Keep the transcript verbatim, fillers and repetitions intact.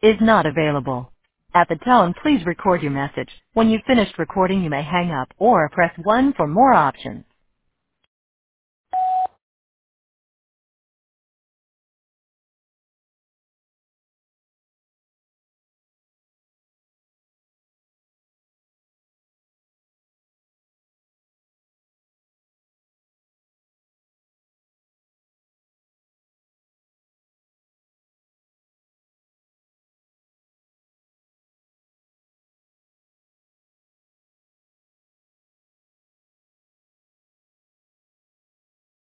is not available. At the tone, please record your message. When you've finished recording, you may hang up or press one for more options.